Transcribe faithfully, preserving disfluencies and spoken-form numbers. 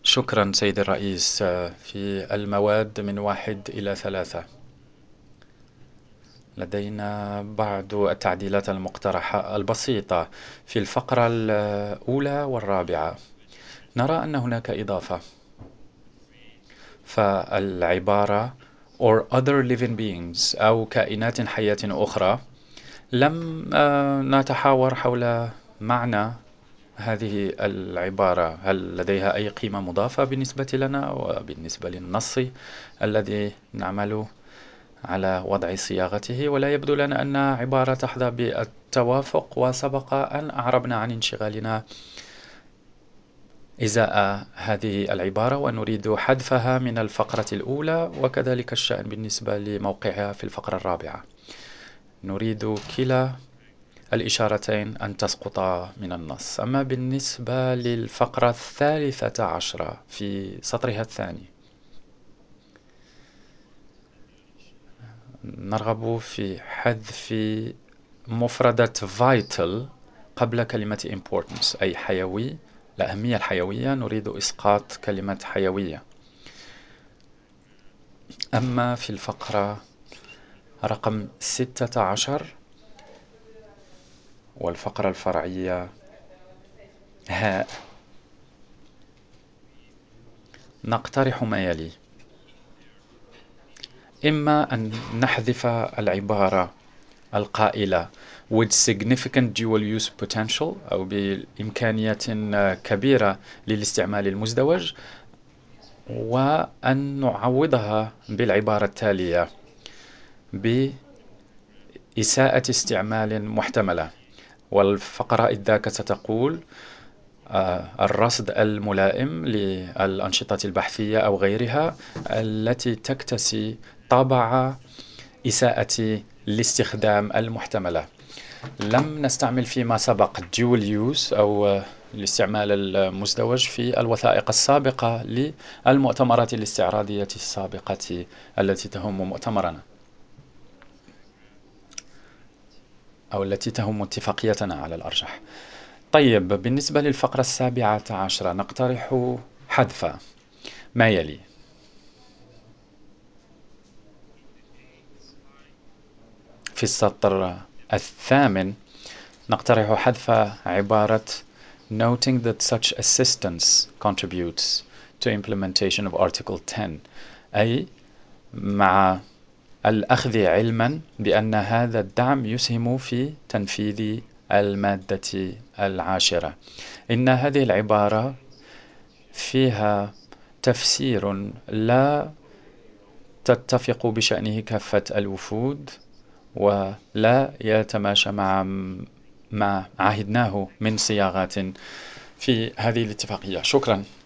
شكرا سيدي الرئيس. في المواد من واحد إلى ثلاثة لدينا بعض التعديلات المقترحة البسيطة في الفقرة الأولى والرابعة. نرى أن هناك إضافة، فالعبارة or other living beings أو كائنات حية أخرى. لم نتحاور حول معنى هذه العبارة، هل لديها أي قيمة مضافة بالنسبة لنا وبالنسبة للنص الذي نعمل على وضع صياغته؟ ولا يبدو لنا أن عبارة تحظى بالتوافق، وسبق أن أعربنا عن انشغالنا إزاء هذه العبارة ونريد حذفها من الفقرة الأولى، وكذلك الشأن بالنسبة لموقعها في الفقرة الرابعة. نريد كلا الإشارتين أن تسقطا من النص. أما بالنسبة للفقرة الثالثة عشرة في سطرها الثاني، نرغب في حذف مفردة vital قبل كلمة importance، أي حيوي، الأهمية الحيوية. نريد إسقاط كلمة حيوية. أما في الفقرة رقم ستة عشر والفقرة الفرعية هاء، نقترح ما يلي: إما أن نحذف العبارة القائلة with significant dual use potential أو بإمكانية كبيرة للاستعمال المزدوج، وأن نعوضها بالعبارة التالية بإساءة استعمال محتملة. والفقرة إذ ذاك ستقول الرصد الملائم للأنشطة البحثية أو غيرها التي تكتسي طابع إساءة الاستخدام المحتملة. لم نستعمل فيما سبق dual use أو الاستعمال المزدوج في الوثائق السابقة للمؤتمرات الاستعراضية السابقة التي تهم مؤتمرنا أو التي تهم اتفاقيتنا على الأرجح. طيب، بالنسبة للفقرة السابعة عشرة نقترح حذف ما يلي: في السطر الثامن نقترح حذف عبارة noting that such assistance contributes to implementation of Article ten، أي مع الأخذ علما بأن هذا الدعم يسهم في تنفيذ المادة العاشرة. إن هذه العبارة فيها تفسير لا تتفق بشأنه كافة الوفود، ولا يتماشى مع ما عهدناه من صياغات في هذه الاتفاقية. شكرا.